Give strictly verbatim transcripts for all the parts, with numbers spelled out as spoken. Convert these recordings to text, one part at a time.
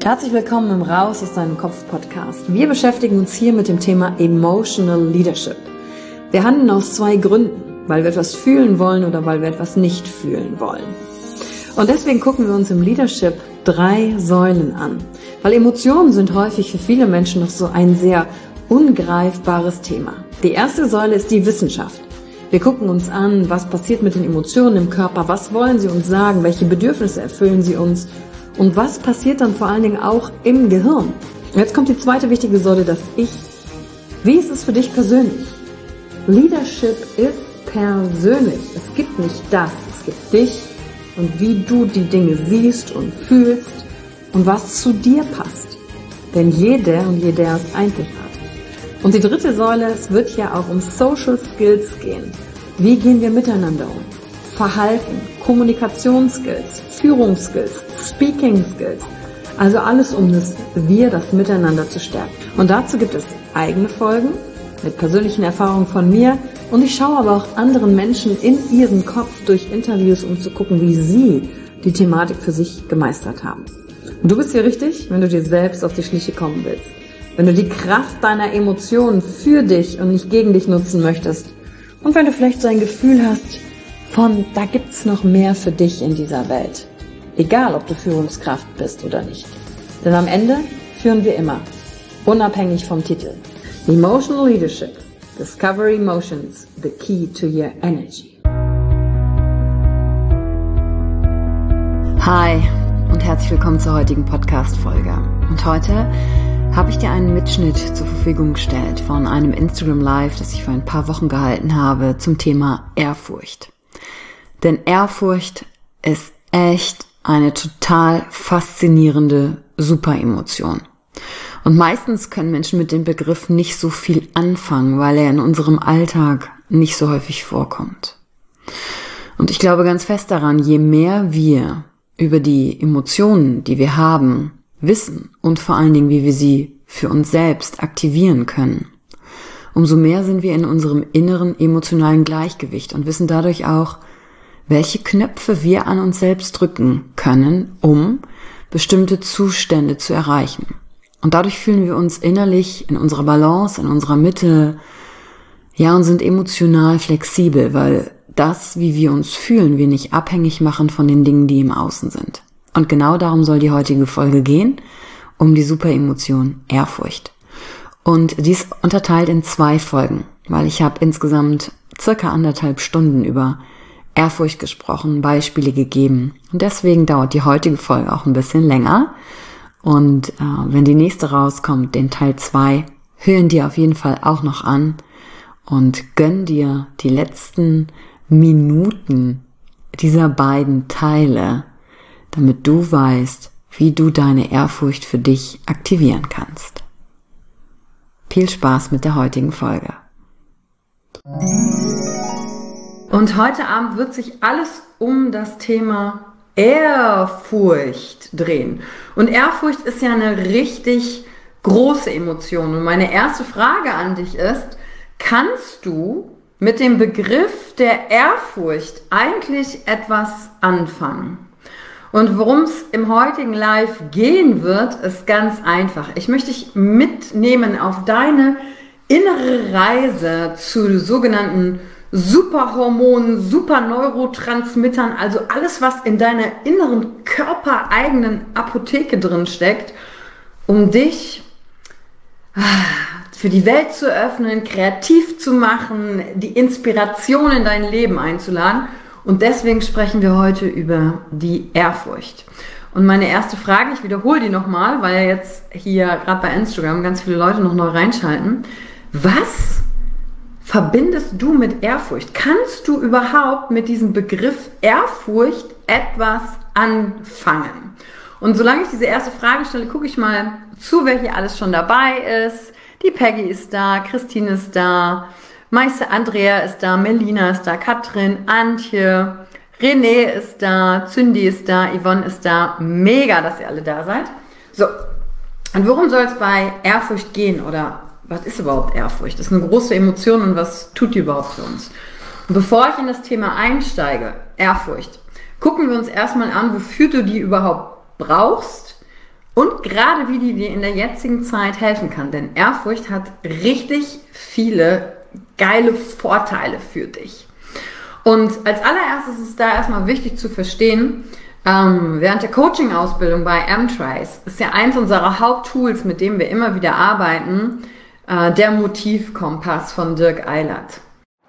Herzlich willkommen im Raus aus deinem Kopf Podcast. Wir beschäftigen uns hier mit dem Thema Emotional Leadership. Wir handeln aus zwei Gründen, weil wir etwas fühlen wollen oder weil wir etwas nicht fühlen wollen. Und deswegen gucken wir uns im Leadership drei Säulen an, weil Emotionen sind häufig für viele Menschen noch so ein sehr ungreifbares Thema. Die erste Säule ist die Wissenschaft. Wir gucken uns an, was passiert mit den Emotionen im Körper, was wollen sie uns sagen, welche Bedürfnisse erfüllen sie uns und was passiert dann vor allen Dingen auch im Gehirn. Und jetzt kommt die zweite wichtige Säule, das Ich. Wie ist es für dich persönlich? Leadership ist persönlich. Es gibt nicht das, es gibt dich und wie du die Dinge siehst und fühlst und was zu dir passt. Denn jeder und jeder ist einzigartig. Und die dritte Säule, es wird ja auch um Social Skills gehen. Wie gehen wir miteinander um? Verhalten, Kommunikationsskills, Führungsskills, Speaking Skills. Also alles, um das Wir, das Miteinander zu stärken. Und dazu gibt es eigene Folgen mit persönlichen Erfahrungen von mir. Und ich schaue aber auch anderen Menschen in ihren Kopf durch Interviews, um zu gucken, wie sie die Thematik für sich gemeistert haben. Und du bist hier richtig, wenn du dir selbst auf die Schliche kommen willst. Wenn du die Kraft deiner Emotionen für dich und nicht gegen dich nutzen möchtest. Und wenn du vielleicht so ein Gefühl hast von, da gibt's noch mehr für dich in dieser Welt. Egal, ob du Führungskraft bist oder nicht. Denn am Ende führen wir immer, unabhängig vom Titel. Emotional Leadership. Discover Emotions, the key to your energy. Hi und herzlich willkommen zur heutigen Podcast-Folge. Und heute habe ich dir einen Mitschnitt zur Verfügung gestellt von einem Instagram Live, das ich vor ein paar Wochen gehalten habe, zum Thema Ehrfurcht. Denn Ehrfurcht ist echt eine total faszinierende Superemotion. Und meistens können Menschen mit dem Begriff nicht so viel anfangen, weil er in unserem Alltag nicht so häufig vorkommt. Und ich glaube ganz fest daran, je mehr wir über die Emotionen, die wir haben, wissen und vor allen Dingen, wie wir sie für uns selbst aktivieren können, umso mehr sind wir in unserem inneren emotionalen Gleichgewicht und wissen dadurch auch, welche Knöpfe wir an uns selbst drücken können, um bestimmte Zustände zu erreichen. Und dadurch fühlen wir uns innerlich in unserer Balance, in unserer Mitte, ja, und sind emotional flexibel, weil das, wie wir uns fühlen, wir nicht abhängig machen von den Dingen, die im Außen sind. Und genau darum soll die heutige Folge gehen, um die Superemotion Ehrfurcht. Und die ist unterteilt in zwei Folgen, weil ich habe insgesamt circa anderthalb Stunden über Ehrfurcht gesprochen, Beispiele gegeben. Und deswegen dauert die heutige Folge auch ein bisschen länger. Und äh, wenn die nächste rauskommt, den Teil zwei, hören dir auf jeden Fall auch noch an und gönn dir die letzten Minuten dieser beiden Teile, damit du weißt, wie du deine Ehrfurcht für dich aktivieren kannst. Viel Spaß mit der heutigen Folge. Und heute Abend wird sich alles um das Thema Ehrfurcht drehen. Und Ehrfurcht ist ja eine richtig große Emotion. Und meine erste Frage an dich ist, kannst du mit dem Begriff der Ehrfurcht eigentlich etwas anfangen? Und worum es im heutigen Live gehen wird, ist ganz einfach. Ich möchte dich mitnehmen auf deine innere Reise zu sogenannten Superhormonen, Superneurotransmittern, also alles, was in deiner inneren körpereigenen Apotheke drin steckt, um dich für die Welt zu öffnen, kreativ zu machen, die Inspiration in dein Leben einzuladen. Und deswegen sprechen wir heute über die Ehrfurcht. Und meine erste Frage, ich wiederhole die nochmal, weil jetzt hier gerade bei Instagram ganz viele Leute noch neu reinschalten. Was verbindest du mit Ehrfurcht? Kannst du überhaupt mit diesem Begriff Ehrfurcht etwas anfangen? Und solange ich diese erste Frage stelle, gucke ich mal zu, wer hier alles schon dabei ist. Die Peggy ist da, Christine ist da, Meister Andrea ist da, Melina ist da, Katrin, Antje, René ist da, Zündi ist da, Yvonne ist da. Mega, dass ihr alle da seid. So, und worum soll es bei Ehrfurcht gehen? Oder was ist überhaupt Ehrfurcht? Das ist eine große Emotion und was tut die überhaupt für uns? Und bevor ich in das Thema einsteige, Ehrfurcht, gucken wir uns erstmal an, wofür du die überhaupt brauchst und gerade wie die dir in der jetzigen Zeit helfen kann. Denn Ehrfurcht hat richtig viele geile Vorteile für dich. Und als allererstes ist es da erstmal wichtig zu verstehen, ähm, während der Coaching-Ausbildung bei M-Trace ist ja eins unserer Haupttools, mit dem wir immer wieder arbeiten, äh, der Motivkompass von Dirk Eilert.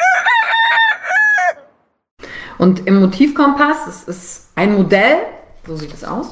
Und im Motivkompass, das ist ein Modell, so sieht es aus,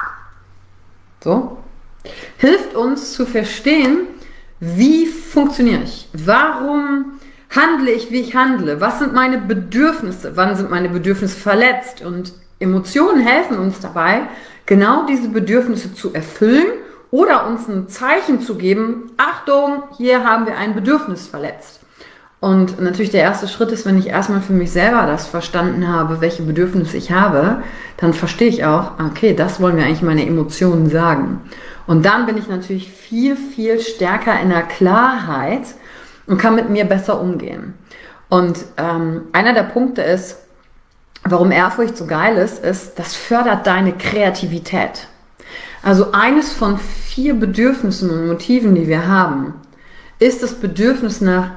so, hilft uns zu verstehen, wie funktioniere ich, warum handle ich, wie ich handle, was sind meine Bedürfnisse, wann sind meine Bedürfnisse verletzt, und Emotionen helfen uns dabei, genau diese Bedürfnisse zu erfüllen oder uns ein Zeichen zu geben, Achtung, hier haben wir ein Bedürfnis verletzt. Und natürlich der erste Schritt ist, wenn ich erstmal für mich selber das verstanden habe, welche Bedürfnisse ich habe, dann verstehe ich auch, okay, das wollen mir eigentlich meine Emotionen sagen. Und dann bin ich natürlich viel, viel stärker in der Klarheit und kann mit mir besser umgehen. Und ähm, einer der Punkte ist, warum Ehrfurcht so geil ist, ist, das fördert deine Kreativität. Also eines von vier Bedürfnissen und Motiven, die wir haben, ist das Bedürfnis nach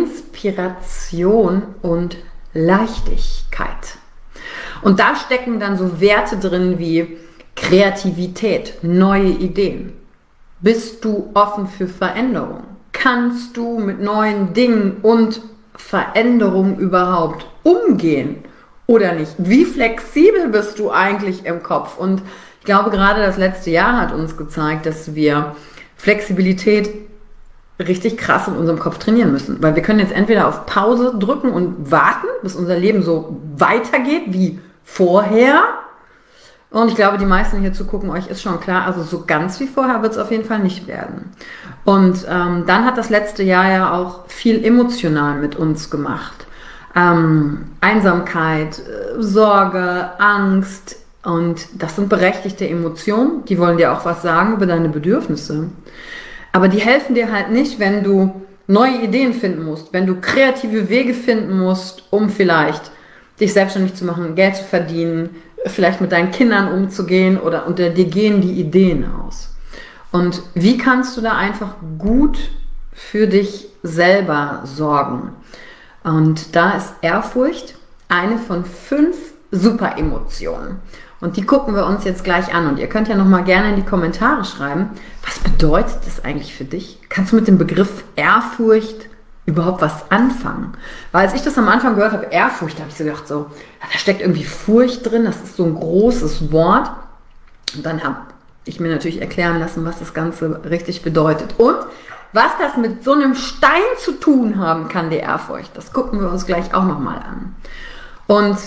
Inspiration und Leichtigkeit. Und da stecken dann so Werte drin wie Kreativität, neue Ideen. Bist du offen für Veränderung? Kannst du mit neuen Dingen und Veränderungen überhaupt umgehen oder nicht? Wie flexibel bist du eigentlich im Kopf? Und ich glaube, gerade das letzte Jahr hat uns gezeigt, dass wir Flexibilität richtig krass in unserem Kopf trainieren müssen. Weil wir können jetzt entweder auf Pause drücken und warten, bis unser Leben so weitergeht wie vorher. Und ich glaube, die meisten hier zugucken, euch ist schon klar, also so ganz wie vorher wird es auf jeden Fall nicht werden. Und ähm, dann hat das letzte Jahr ja auch viel emotional mit uns gemacht. Ähm, Einsamkeit, äh, Sorge, Angst, und das sind berechtigte Emotionen, die wollen dir auch was sagen über deine Bedürfnisse. Aber die helfen dir halt nicht, wenn du neue Ideen finden musst, wenn du kreative Wege finden musst, um vielleicht dich selbstständig zu machen, Geld zu verdienen, vielleicht mit deinen Kindern umzugehen, oder unter dir gehen die Ideen aus. Und wie kannst du da einfach gut für dich selber sorgen? Und da ist Ehrfurcht eine von fünf Super-Emotionen. Und die gucken wir uns jetzt gleich an. Und ihr könnt ja nochmal gerne in die Kommentare schreiben, was bedeutet das eigentlich für dich? Kannst du mit dem Begriff Ehrfurcht überhaupt was anfangen? Weil als ich das am Anfang gehört habe, Ehrfurcht, habe ich so gedacht, so, da steckt irgendwie Furcht drin, das ist so ein großes Wort. Und dann habe ich mir natürlich erklären lassen, was das Ganze richtig bedeutet. Und was das mit so einem Stein zu tun haben kann, die Ehrfurcht, das gucken wir uns gleich auch nochmal an. Und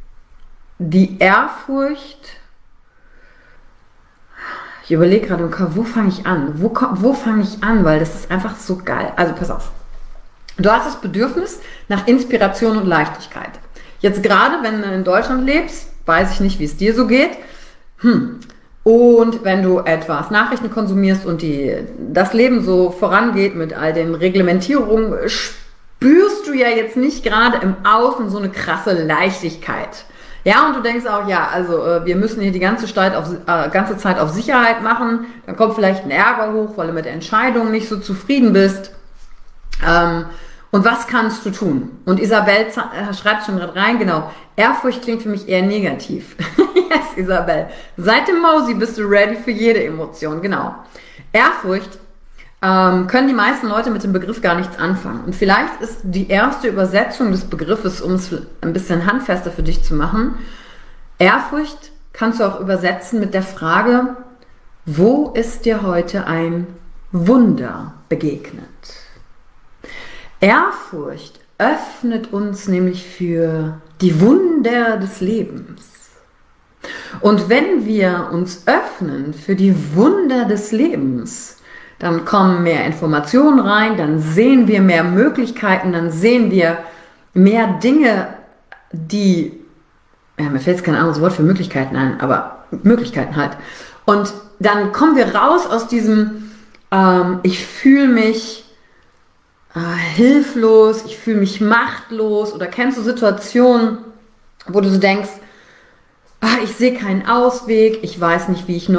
die Ehrfurcht, ich überlege gerade, wo fange ich an? Wo, wo fange ich an? Weil das ist einfach so geil. Also pass auf. Du hast das Bedürfnis nach Inspiration und Leichtigkeit. Jetzt gerade, wenn du in Deutschland lebst, weiß ich nicht, wie es dir so geht. Hm. Und wenn du etwas Nachrichten konsumierst und die, das Leben so vorangeht mit all den Reglementierungen, spürst du ja jetzt nicht gerade im Außen so eine krasse Leichtigkeit. Ja, und du denkst auch, ja, also äh, wir müssen hier die ganze Zeit, auf, äh, ganze Zeit auf Sicherheit machen. Dann kommt vielleicht ein Ärger hoch, weil du mit der Entscheidung nicht so zufrieden bist. Ähm, und was kannst du tun? Und Isabel äh, schreibt schon gerade rein, genau, Ehrfurcht klingt für mich eher negativ. Yes, Isabel. Seit dem Mausi bist du ready für jede Emotion, genau. Ehrfurcht ähm, können die meisten Leute mit dem Begriff gar nichts anfangen. Und vielleicht ist die erste Übersetzung des Begriffes, um es ein bisschen handfester für dich zu machen, Ehrfurcht kannst du auch übersetzen mit der Frage, wo ist dir heute ein Wunder begegnet? Ehrfurcht öffnet uns nämlich für die Wunder des Lebens. Und wenn wir uns öffnen für die Wunder des Lebens, dann kommen mehr Informationen rein, dann sehen wir mehr Möglichkeiten, dann sehen wir mehr Dinge, die, ja, mir fällt jetzt kein anderes Wort für Möglichkeiten ein, aber Möglichkeiten halt. Und dann kommen wir raus aus diesem, ähm, ich fühle mich äh, hilflos, ich fühle mich machtlos, oder kennst du Situationen, wo du so denkst, ah, ich sehe keinen Ausweg, ich weiß nicht, wie ich noch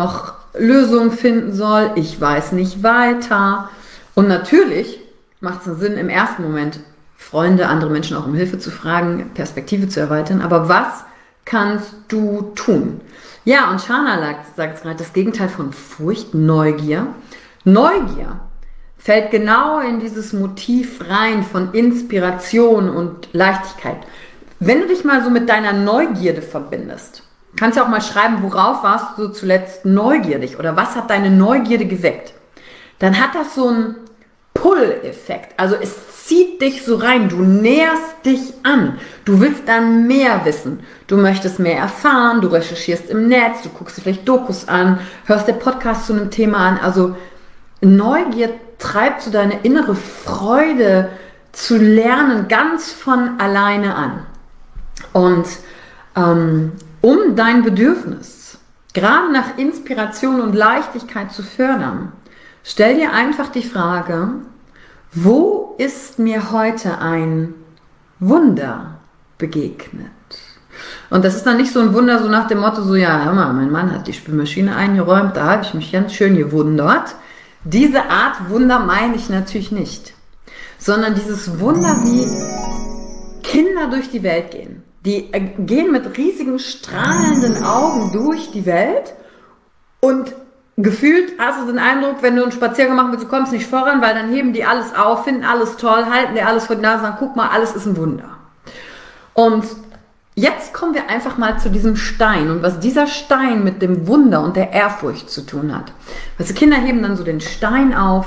Lösungen finden soll. Ich weiß nicht weiter. Und natürlich macht es Sinn, im ersten Moment Freunde, andere Menschen auch um Hilfe zu fragen, Perspektive zu erweitern. Aber was kannst du tun? Ja, und Shana sagt gerade, das Gegenteil von Furcht, Neugier. Neugier fällt genau in dieses Motiv rein von Inspiration und Leichtigkeit. Wenn du dich mal so mit deiner Neugierde verbindest, kannst du auch mal schreiben, worauf warst du zuletzt neugierig oder was hat deine Neugierde geweckt? Dann hat das so einen Pull-Effekt. Also es zieht dich so rein, du näherst dich an. Du willst dann mehr wissen. Du möchtest mehr erfahren, du recherchierst im Netz, du guckst dir vielleicht Dokus an, hörst dir Podcast zu einem Thema an. Also Neugier treibt so deine innere Freude zu lernen ganz von alleine an. Und ähm, um dein Bedürfnis gerade nach Inspiration und Leichtigkeit zu fördern, stell dir einfach die Frage, wo ist mir heute ein Wunder begegnet? Und das ist dann nicht so ein Wunder so nach dem Motto, so ja, hör mal, mein Mann hat die Spülmaschine eingeräumt, da habe ich mich ganz schön gewundert. Diese Art Wunder meine ich natürlich nicht, sondern dieses Wunder, wie Kinder durch die Welt gehen. Die gehen mit riesigen, strahlenden Augen durch die Welt und gefühlt hast du den Eindruck, wenn du einen Spaziergang machen willst, du kommst nicht voran, weil dann heben die alles auf, finden alles toll, halten dir alles vor die Nase und sagen, guck mal, alles ist ein Wunder. Und jetzt kommen wir einfach mal zu diesem Stein und was dieser Stein mit dem Wunder und der Ehrfurcht zu tun hat. Also Kinder heben dann so den Stein auf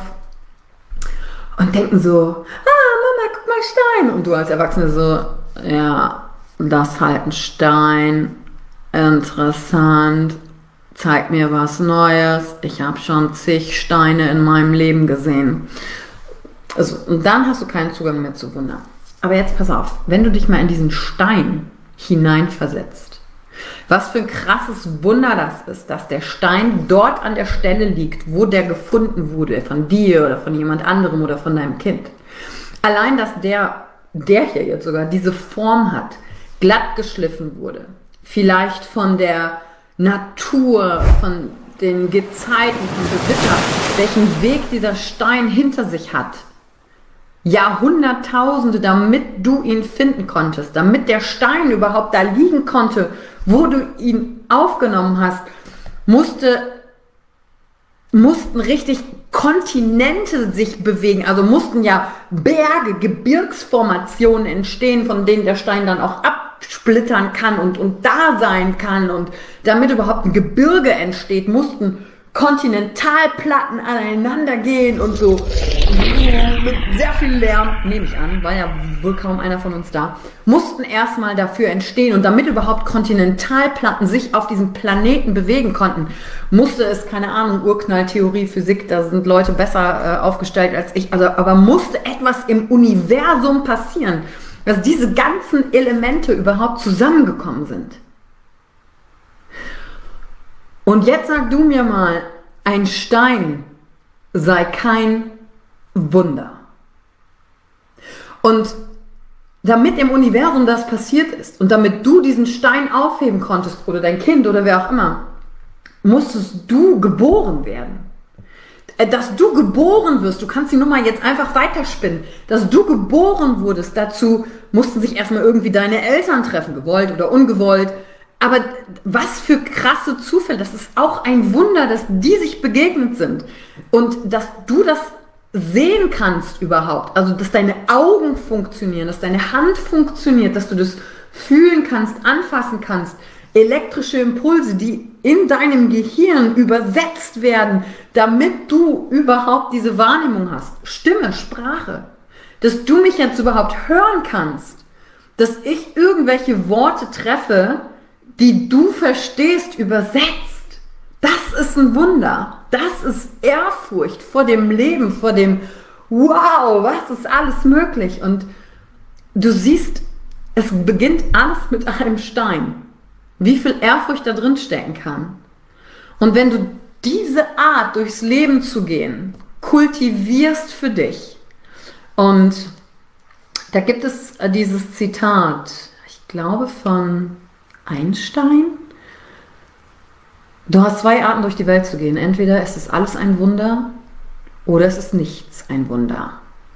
und denken so, ah, Mama, guck mal, Stein. Und du als Erwachsene so, ja, das ist halt ein Stein, interessant, zeig mir was Neues, ich habe schon zig Steine in meinem Leben gesehen. Also, und dann hast du keinen Zugang mehr zu Wunder. Aber jetzt pass auf, wenn du dich mal in diesen Stein hineinversetzt, was für ein krasses Wunder das ist, dass der Stein dort an der Stelle liegt, wo der gefunden wurde, von dir oder von jemand anderem oder von deinem Kind. Allein, dass der, der hier jetzt sogar diese Form hat, glatt geschliffen wurde, vielleicht von der Natur, von den Gezeiten, von Gewitter, welchen Weg dieser Stein hinter sich hat. Jahrhunderttausende, damit du ihn finden konntest, damit der Stein überhaupt da liegen konnte, wo du ihn aufgenommen hast, musste, mussten richtig Kontinente sich bewegen, also mussten ja Berge, Gebirgsformationen entstehen, von denen der Stein dann auch absplittern kann und, und da sein kann. Und damit überhaupt ein Gebirge entsteht, mussten Kontinentalplatten aneinander gehen und so mit sehr viel Lärm, nehme ich an, war ja wohl kaum einer von uns da, mussten erstmal dafür entstehen. Und damit überhaupt Kontinentalplatten sich auf diesem Planeten bewegen konnten, musste es, keine Ahnung, Urknalltheorie, Physik, da sind Leute besser äh, aufgestellt als ich, also, aber musste etwas im Universum passieren, dass diese ganzen Elemente überhaupt zusammengekommen sind. Und jetzt sag du mir mal, ein Stein sei kein Wunder. Und damit im Universum das passiert ist und damit du diesen Stein aufheben konntest oder dein Kind oder wer auch immer, musstest du geboren werden. Dass du geboren wirst, du kannst die Nummer jetzt einfach weiterspinnen, dass du geboren wurdest, dazu mussten sich erstmal irgendwie deine Eltern treffen, gewollt oder ungewollt. Aber was für krasse Zufälle, das ist auch ein Wunder, dass die sich begegnet sind und dass du das sehen kannst überhaupt, also dass deine Augen funktionieren, dass deine Hand funktioniert, dass du das fühlen kannst, anfassen kannst, elektrische Impulse, die in deinem Gehirn übersetzt werden, damit du überhaupt diese Wahrnehmung hast, Stimme, Sprache, dass du mich jetzt überhaupt hören kannst, dass ich irgendwelche Worte treffe, die du verstehst, übersetzt. Das ist ein Wunder. Das ist Ehrfurcht vor dem Leben, vor dem Wow, was ist alles möglich? Und du siehst, es beginnt alles mit einem Stein. Wie viel Ehrfurcht da drin stecken kann. Und wenn du diese Art, durchs Leben zu gehen, kultivierst für dich. Und da gibt es dieses Zitat, ich glaube von Einstein, Du hast zwei Arten, durch die Welt zu gehen. Entweder ist es alles ein Wunder oder es ist nichts ein Wunder.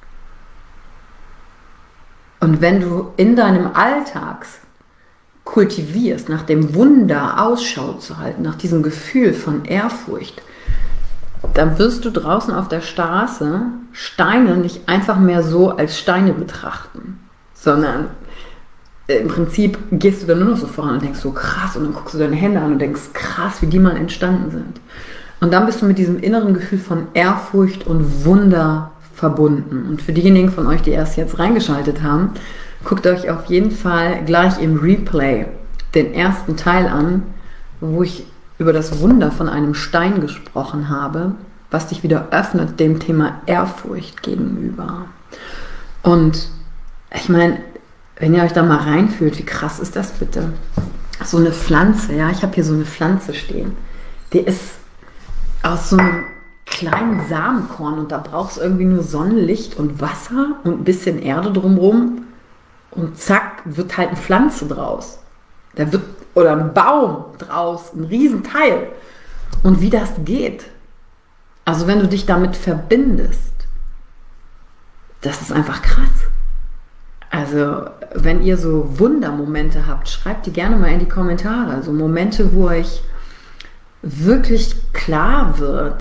Und wenn du in deinem Alltag kultivierst, nach dem Wunder Ausschau zu halten, nach diesem Gefühl von Ehrfurcht, dann wirst du draußen auf der Straße Steine nicht einfach mehr so als Steine betrachten, sondern im Prinzip gehst du dann nur noch so voran und denkst so krass und dann guckst du deine Hände an und denkst krass, wie die mal entstanden sind. Und dann bist du mit diesem inneren Gefühl von Ehrfurcht und Wunder verbunden. Und für diejenigen von euch, die erst jetzt reingeschaltet haben, guckt euch auf jeden Fall gleich im Replay den ersten Teil an, wo ich über das Wunder von einem Stein gesprochen habe, was dich wieder öffnet dem Thema Ehrfurcht gegenüber. Und ich meine, wenn ihr euch da mal reinfühlt, wie krass ist das bitte? So eine Pflanze, ja, ich habe hier so eine Pflanze stehen. Die ist aus so einem kleinen Samenkorn und da brauchst du irgendwie nur Sonnenlicht und Wasser und ein bisschen Erde drumherum und zack, wird halt eine Pflanze draus. Da wird, oder ein Baum draus, ein Riesenteil. Und wie das geht, also wenn du dich damit verbindest, das ist einfach krass. Also, wenn ihr so Wundermomente habt, schreibt die gerne mal in die Kommentare. Also Momente, wo euch wirklich klar wird.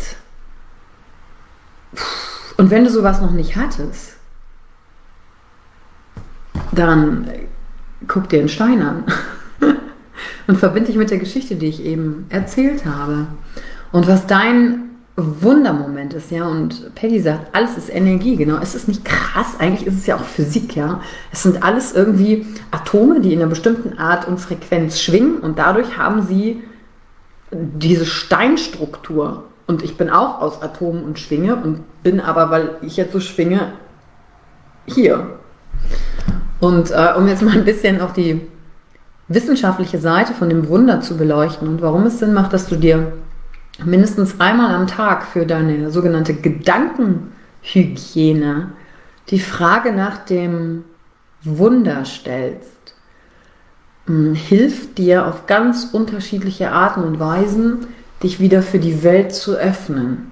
Und wenn du sowas noch nicht hattest, dann guck dir einen Stein an und verbinde dich mit der Geschichte, die ich eben erzählt habe. Und was dein Wundermoment ist, ja, und Peggy sagt, alles ist Energie, genau, es ist nicht krass, eigentlich ist es ja auch Physik, ja, es sind alles irgendwie Atome, die in einer bestimmten Art und Frequenz schwingen und dadurch haben sie diese Steinstruktur und ich bin auch aus Atomen und schwinge und bin aber, weil ich jetzt so schwinge, hier. Und äh, um jetzt mal ein bisschen auf die wissenschaftliche Seite von dem Wunder zu beleuchten und warum es Sinn macht, dass du dir mindestens einmal am Tag für deine sogenannte Gedankenhygiene die Frage nach dem Wunder stellst, hilft dir auf ganz unterschiedliche Arten und Weisen, dich wieder für die Welt zu öffnen,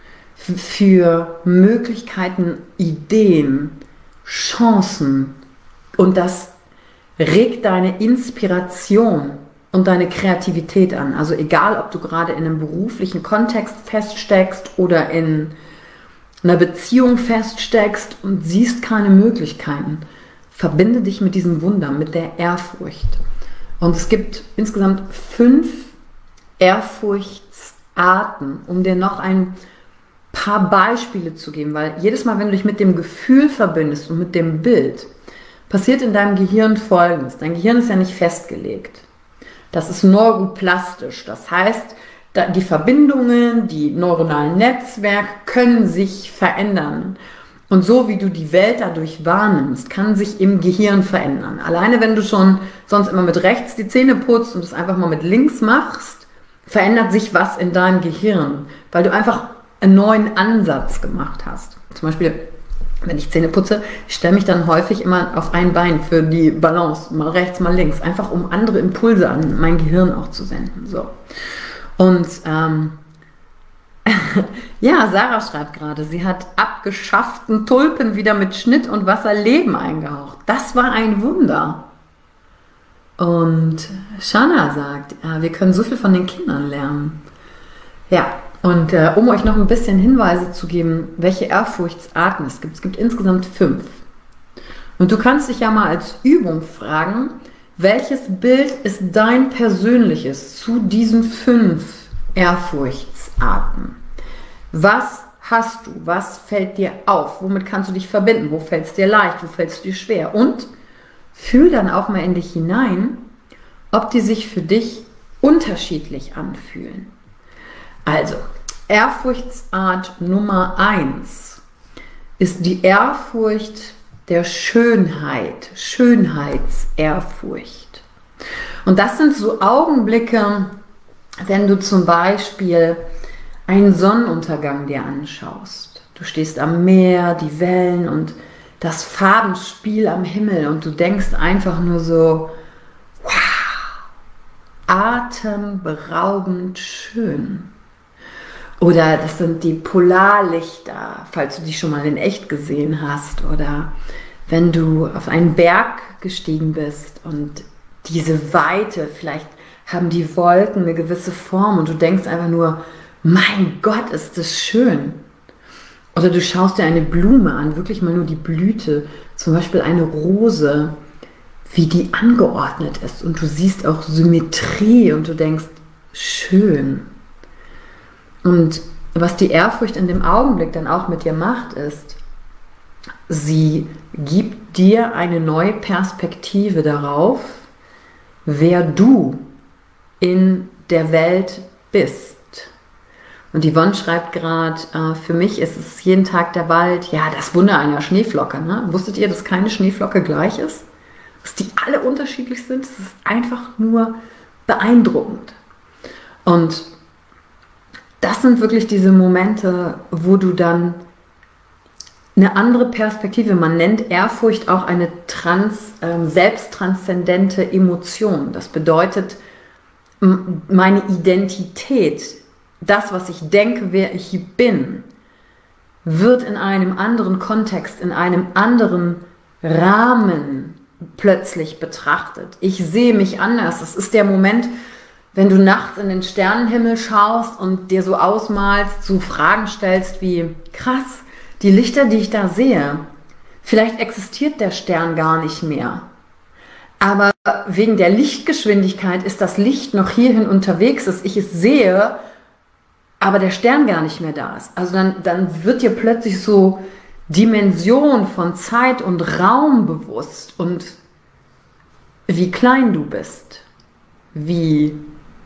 für Möglichkeiten, Ideen, Chancen, und das regt deine Inspiration und deine Kreativität an. Also egal, ob du gerade in einem beruflichen Kontext feststeckst oder in einer Beziehung feststeckst und siehst keine Möglichkeiten, verbinde dich mit diesem Wunder, mit der Ehrfurcht. Und es gibt insgesamt fünf Ehrfurchtsarten, um dir noch ein paar Beispiele zu geben, weil jedes Mal, wenn du dich mit dem Gefühl verbindest und mit dem Bild, passiert in deinem Gehirn Folgendes. Dein Gehirn ist ja nicht festgelegt. Das ist neuroplastisch. Das heißt, die Verbindungen, die neuronalen Netzwerke können sich verändern. Und so wie du die Welt dadurch wahrnimmst, kann sich im Gehirn verändern. Alleine wenn du schon sonst immer mit rechts die Zähne putzt und es einfach mal mit links machst, verändert sich was in deinem Gehirn, weil du einfach einen neuen Ansatz gemacht hast. Zum Beispiel, wenn ich Zähne putze, stelle mich dann häufig immer auf ein Bein für die Balance, mal rechts, mal links, einfach um andere Impulse an mein Gehirn auch zu senden. So. Und ähm, ja, Sarah schreibt gerade, sie hat abgeschafften Tulpen wieder mit Schnitt und Wasser Leben eingehaucht. Das war ein Wunder. Und Shana sagt, ja, wir können so viel von den Kindern lernen. Ja, und äh, um euch noch ein bisschen Hinweise zu geben, welche Ehrfurchtsarten es gibt. Es gibt insgesamt fünf. Und du kannst dich ja mal als Übung fragen, welches Bild ist dein persönliches zu diesen fünf Ehrfurchtsarten? Was hast du? Was fällt dir auf? Womit kannst du dich verbinden? Wo fällt es dir leicht? Wo fällt es dir schwer? Und fühl dann auch mal in dich hinein, ob die sich für dich unterschiedlich anfühlen. Also, Ehrfurchtsart Nummer eins ist die Ehrfurcht der Schönheit, Schönheitsehrfurcht. Und das sind so Augenblicke, wenn du zum Beispiel einen Sonnenuntergang dir anschaust. Du stehst am Meer, die Wellen und das Farbenspiel am Himmel und du denkst einfach nur so, wow, atemberaubend schön. Oder das sind die Polarlichter, falls du die schon mal in echt gesehen hast. Oder wenn du auf einen Berg gestiegen bist und diese Weite, vielleicht haben die Wolken eine gewisse Form und du denkst einfach nur, mein Gott, ist das schön. Oder du schaust dir eine Blume an, wirklich mal nur die Blüte, zum Beispiel eine Rose, wie die angeordnet ist. Und du siehst auch Symmetrie und du denkst, schön. Und was die Ehrfurcht in dem Augenblick dann auch mit dir macht, ist, sie gibt dir eine neue Perspektive darauf, wer du in der Welt bist. Und Yvonne schreibt gerade, äh, für mich ist es jeden Tag der Wald, ja, das Wunder einer Schneeflocke. Ne? Wusstet ihr, dass keine Schneeflocke gleich ist? Dass die alle unterschiedlich sind? Das ist einfach nur beeindruckend. Und das sind wirklich diese Momente, wo du dann eine andere Perspektive, man nennt Ehrfurcht auch eine trans, äh, selbsttranszendente Emotion. Das bedeutet, meine Identität, das, was ich denke, wer ich bin, wird in einem anderen Kontext, in einem anderen Rahmen plötzlich betrachtet. Ich sehe mich anders. Das ist der Moment, wenn du nachts in den Sternenhimmel schaust und dir so ausmalst, so Fragen stellst wie, krass, die Lichter, die ich da sehe, vielleicht existiert der Stern gar nicht mehr. Aber wegen der Lichtgeschwindigkeit ist das Licht noch hierhin unterwegs, dass ich es sehe, aber der Stern gar nicht mehr da ist. Also dann, dann wird dir plötzlich so Dimension von Zeit und Raum bewusst und wie klein du bist, wie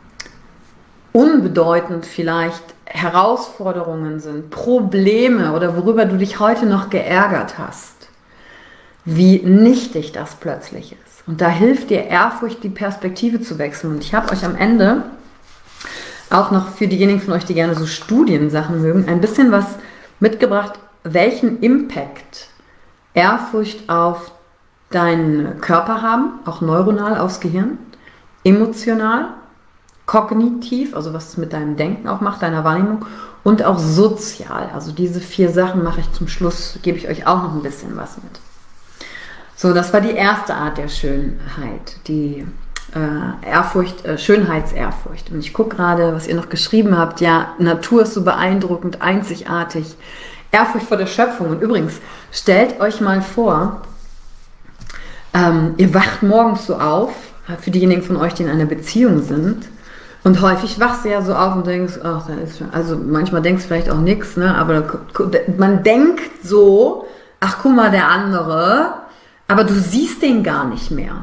unbedeutend vielleicht Herausforderungen sind, Probleme oder worüber du dich heute noch geärgert hast, wie nichtig das plötzlich ist. Und da hilft dir Ehrfurcht, die Perspektive zu wechseln. Und ich habe euch am Ende auch noch für diejenigen von euch, die gerne so Studiensachen mögen, ein bisschen was mitgebracht, welchen Impact Ehrfurcht auf deinen Körper haben, auch neuronal aufs Gehirn, emotional, kognitiv, also was es mit deinem Denken auch macht, deiner Wahrnehmung, und auch sozial. Also diese vier Sachen mache ich zum Schluss, gebe ich euch auch noch ein bisschen was mit. So, das war die erste Art der Schönheit, die äh, Ehrfurcht, äh, Schönheitsehrfurcht. Und ich gucke gerade, was ihr noch geschrieben habt. Ja, Natur ist so beeindruckend, einzigartig. Ehrfurcht vor der Schöpfung. Und übrigens, stellt euch mal vor, ähm, ihr wacht morgens so auf, für diejenigen von euch, die in einer Beziehung sind. Und häufig wachst du ja so auf und denkst, ach, da ist schon, also manchmal denkst du vielleicht auch nichts, ne? Aber man denkt so, ach guck mal, der andere, aber du siehst den gar nicht mehr,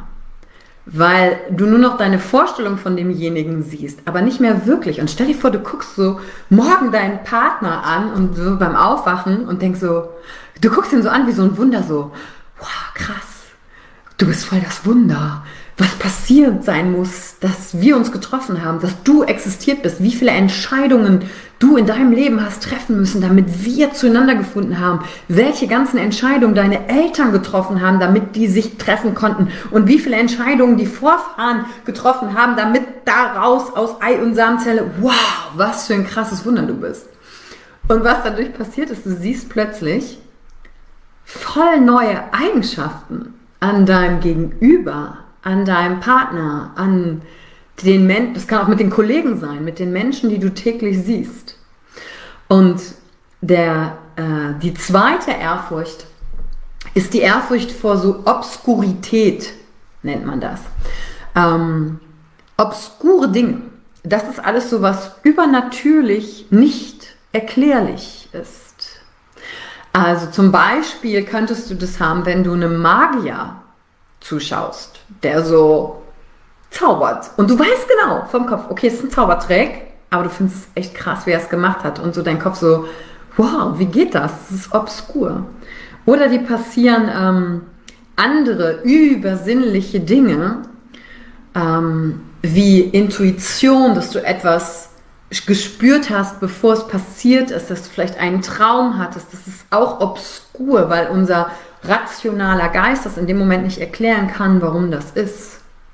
weil du nur noch deine Vorstellung von demjenigen siehst, aber nicht mehr wirklich. Und stell dir vor, du guckst so morgen deinen Partner an und so beim Aufwachen und denkst so, du guckst ihn so an wie so ein Wunder, so, wow, krass, du bist voll das Wunder. Was passiert sein muss, dass wir uns getroffen haben, dass du existiert bist, wie viele Entscheidungen du in deinem Leben hast treffen müssen, damit wir zueinander gefunden haben, welche ganzen Entscheidungen deine Eltern getroffen haben, damit die sich treffen konnten und wie viele Entscheidungen die Vorfahren getroffen haben, damit daraus aus Ei und Samenzelle, wow, was für ein krasses Wunder du bist. Und was dadurch passiert ist, du siehst plötzlich voll neue Eigenschaften an deinem Gegenüber, an deinem Partner, an den Menschen, das kann auch mit den Kollegen sein, mit den Menschen, die du täglich siehst. Und der, äh, die zweite Ehrfurcht ist die Ehrfurcht vor so Obskurität, nennt man das. Ähm, obskure Dinge, das ist alles so, was übernatürlich nicht erklärlich ist. Also zum Beispiel könntest du das haben, wenn du einem Magier zuschaust, der so zaubert. Und du weißt genau vom Kopf, okay, es ist ein Zaubertrick, aber du findest es echt krass, wie er es gemacht hat. Und so dein Kopf so, wow, wie geht das? Das ist obskur. Oder die passieren ähm, andere übersinnliche Dinge, ähm, wie Intuition, dass du etwas gespürt hast, bevor es passiert ist, dass du vielleicht einen Traum hattest. Das ist auch obskur, weil unser rationaler Geist das in dem Moment nicht erklären kann, warum das ist.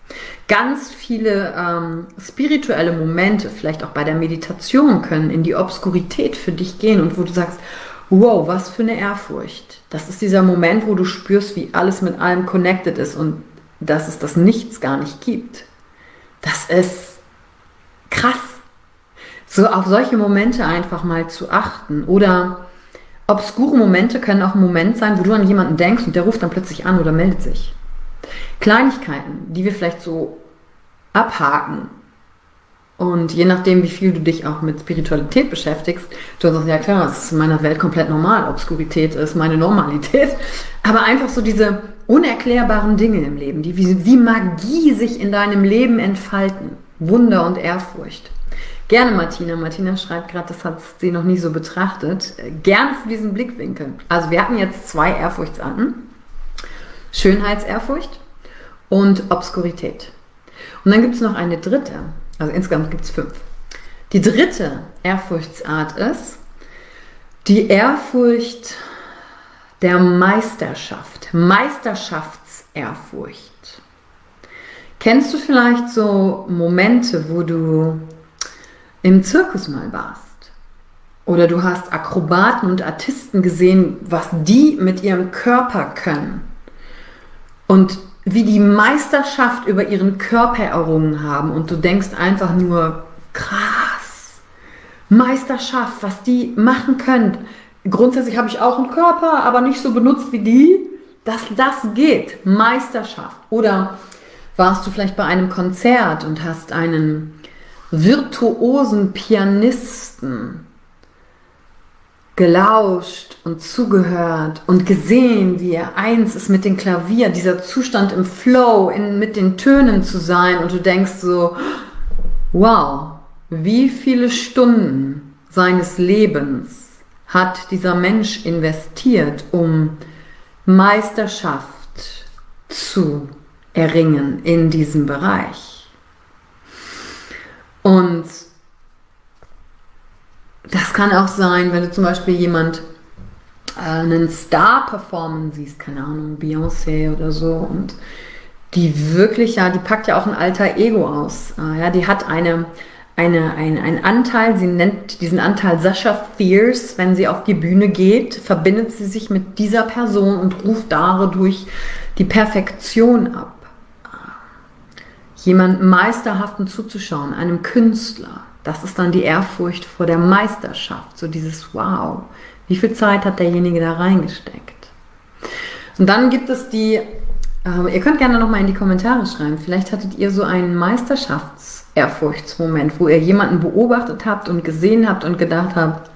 ganz viele ähm, spirituelle Momente, vielleicht auch bei der Meditation, können in die Obskurität für dich gehen und wo du sagst, wow, was für eine Ehrfurcht. Das ist dieser Moment, wo du spürst, wie alles mit allem connected ist und dass es das Nichts gar nicht gibt. Das ist krass. So auf solche Momente einfach mal zu achten. Oder obskure Momente können auch ein Moment sein, wo du an jemanden denkst und der ruft dann plötzlich an oder meldet sich. Kleinigkeiten, die wir vielleicht so abhaken. Und je nachdem, wie viel du dich auch mit Spiritualität beschäftigst, du sagst, ja klar, das ist in meiner Welt komplett normal. Obskurität ist meine Normalität. Aber einfach so diese unerklärbaren Dinge im Leben, die wie, wie Magie sich in deinem Leben entfalten. Wunder und Ehrfurcht. Gerne Martina. Martina schreibt gerade, das hat sie noch nie so betrachtet. Gerne für diesen Blickwinkel. Also wir hatten jetzt zwei Ehrfurchtsarten. Schönheitsehrfurcht und Obskurität. Und dann gibt es noch eine dritte. Also insgesamt gibt es fünf. Die dritte Ehrfurchtsart ist die Ehrfurcht der Meisterschaft. Meisterschaftsehrfurcht. Kennst du vielleicht so Momente, wo du im Zirkus mal warst? Oder du hast Akrobaten und Artisten gesehen, was die mit ihrem Körper können. Und wie die Meisterschaft über ihren Körper errungen haben und du denkst einfach nur, krass, Meisterschaft, was die machen können. Grundsätzlich habe ich auch einen Körper, aber nicht so benutzt wie die, dass das geht. Meisterschaft. Oder warst du vielleicht bei einem Konzert und hast einen virtuosen Pianisten gelauscht und zugehört und gesehen, wie er eins ist mit dem Klavier, dieser Zustand im Flow, in, mit den Tönen zu sein und du denkst so, wow, wie viele Stunden seines Lebens hat dieser Mensch investiert, um Meisterschaft zu erringen in diesem Bereich. Und das kann auch sein, wenn du zum Beispiel jemand, äh, einen Star performen siehst, keine Ahnung, Beyoncé oder so, und die wirklich, ja, die packt ja auch ein alter Ego aus. Äh, ja, die hat eine, eine, ein, einen Anteil, sie nennt diesen Anteil Sasha Fierce. Wenn sie auf die Bühne geht, verbindet sie sich mit dieser Person und ruft dadurch die Perfektion ab. Jemandem Meisterhaften zuzuschauen, einem Künstler. Das ist dann die Ehrfurcht vor der Meisterschaft. So dieses Wow, wie viel Zeit hat derjenige da reingesteckt? Und dann gibt es die, äh, ihr könnt gerne nochmal in die Kommentare schreiben, vielleicht hattet ihr so einen Meisterschaftsehrfurchtsmoment, wo ihr jemanden beobachtet habt und gesehen habt und gedacht habt,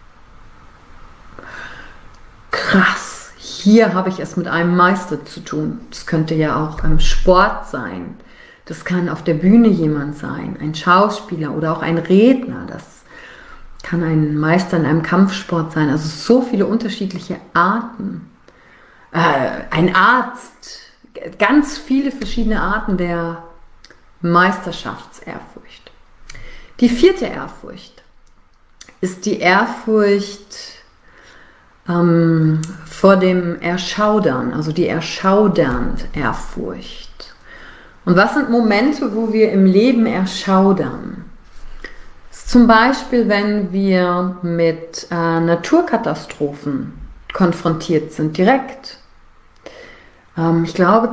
krass, hier habe ich es mit einem Meister zu tun. Das könnte ja auch im Sport sein. Das kann auf der Bühne jemand sein, ein Schauspieler oder auch ein Redner. Das kann ein Meister in einem Kampfsport sein. Also so viele unterschiedliche Arten. Äh, ein Arzt, ganz viele verschiedene Arten der Meisterschaftsehrfurcht. Die vierte Ehrfurcht ist die Ehrfurcht ähm, vor dem Erschaudern, also die erschaudernd Ehrfurcht. Und was sind Momente, wo wir im Leben erschaudern? Das ist zum Beispiel, wenn wir mit äh, Naturkatastrophen konfrontiert sind, direkt. Ähm, ich glaube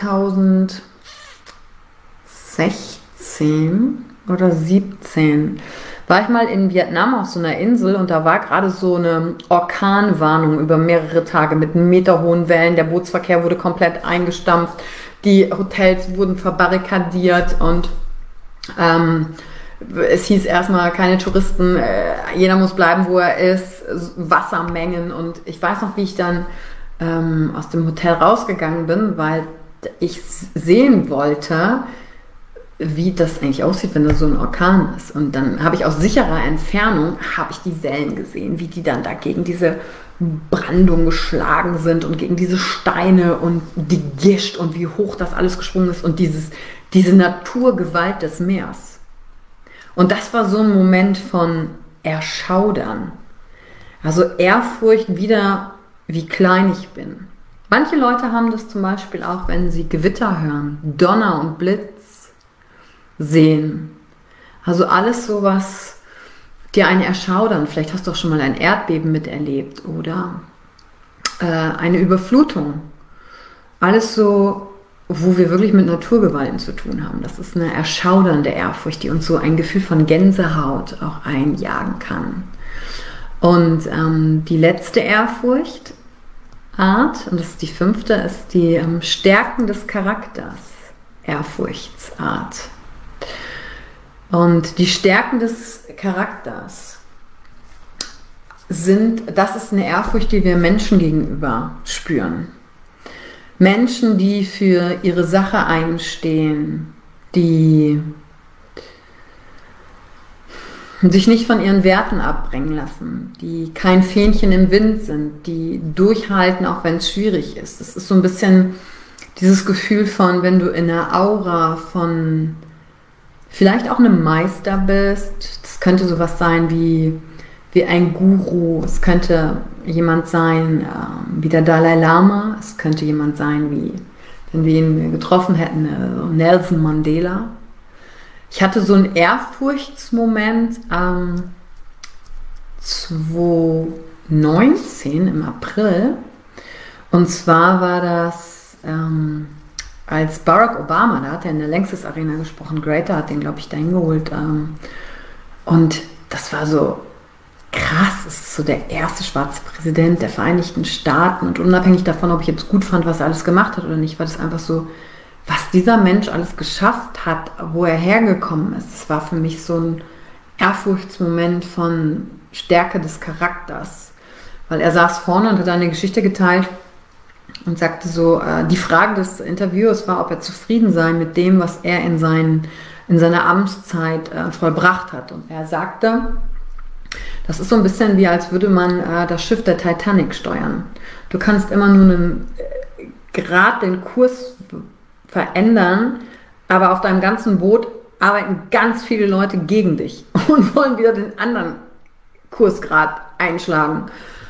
zweitausendsechzehn oder siebzehn war ich mal in Vietnam auf so einer Insel und da war gerade so eine Orkanwarnung über mehrere Tage mit meterhohen Wellen. Der Bootsverkehr wurde komplett eingestampft. Die Hotels wurden verbarrikadiert und ähm, es hieß erstmal keine Touristen, äh, jeder muss bleiben, wo er ist, Wassermengen. Und ich weiß noch, wie ich dann ähm, aus dem Hotel rausgegangen bin, weil ich sehen wollte, wie das eigentlich aussieht, wenn da so ein Orkan ist. Und dann habe ich aus sicherer Entfernung, habe ich die Wellen gesehen, wie die dann da gegen diese Brandung geschlagen sind und gegen diese Steine und die Gischt und wie hoch das alles gesprungen ist und dieses, diese Naturgewalt des Meeres. Und das war so ein Moment von Erschaudern. Also Ehrfurcht wieder, wie klein ich bin. Manche Leute haben das zum Beispiel auch, wenn sie Gewitter hören, Donner und Blitz. sehen. Also alles so, was dir ein Erschaudern, vielleicht hast du auch schon mal ein Erdbeben miterlebt oder äh, eine Überflutung. Alles so, wo wir wirklich mit Naturgewalten zu tun haben. Das ist eine erschaudernde Ehrfurcht, die uns so ein Gefühl von Gänsehaut auch einjagen kann. Und ähm, die letzte Ehrfurchtart, und das ist die fünfte, ist die ähm, Stärken des Charakters, Ehrfurchtsart. Und die Stärken des Charakters sind, das ist eine Ehrfurcht, die wir Menschen gegenüber spüren. Menschen, die für ihre Sache einstehen, die sich nicht von ihren Werten abbringen lassen, die kein Fähnchen im Wind sind, die durchhalten, auch wenn es schwierig ist. Das ist so ein bisschen dieses Gefühl von, wenn du in einer Aura von vielleicht auch einem Meister bist. Das könnte sowas sein wie, wie ein Guru. Es könnte jemand sein äh, wie der Dalai Lama. Es könnte jemand sein wie, wenn wir ihn getroffen hätten, äh, Nelson Mandela. Ich hatte so einen Ehrfurchtsmoment ähm, zwanzig neunzehn im April. Und zwar war das, ähm, als Barack Obama, da hat er in der Längstes Arena gesprochen, Greater hat den, glaube ich, dahin geholt. Ähm, und das war so krass, es ist so der erste schwarze Präsident der Vereinigten Staaten. Und unabhängig davon, ob ich jetzt gut fand, was er alles gemacht hat oder nicht, war das einfach so, was dieser Mensch alles geschafft hat, wo er hergekommen ist. Es war für mich so ein Ehrfurchtsmoment von Stärke des Charakters. Weil er saß vorne und hat eine Geschichte geteilt und sagte so, äh, die Frage des Interviewers war, ob er zufrieden sei mit dem, was er in, seinen, in seiner Amtszeit äh, vollbracht hat. Und er sagte, das ist so ein bisschen wie, als würde man äh, das Schiff der Titanic steuern. Du kannst immer nur einen, äh, gerade den Kurs verändern, aber auf deinem ganzen Boot arbeiten ganz viele Leute gegen dich und wollen wieder den anderen Kursgrad einschlagen.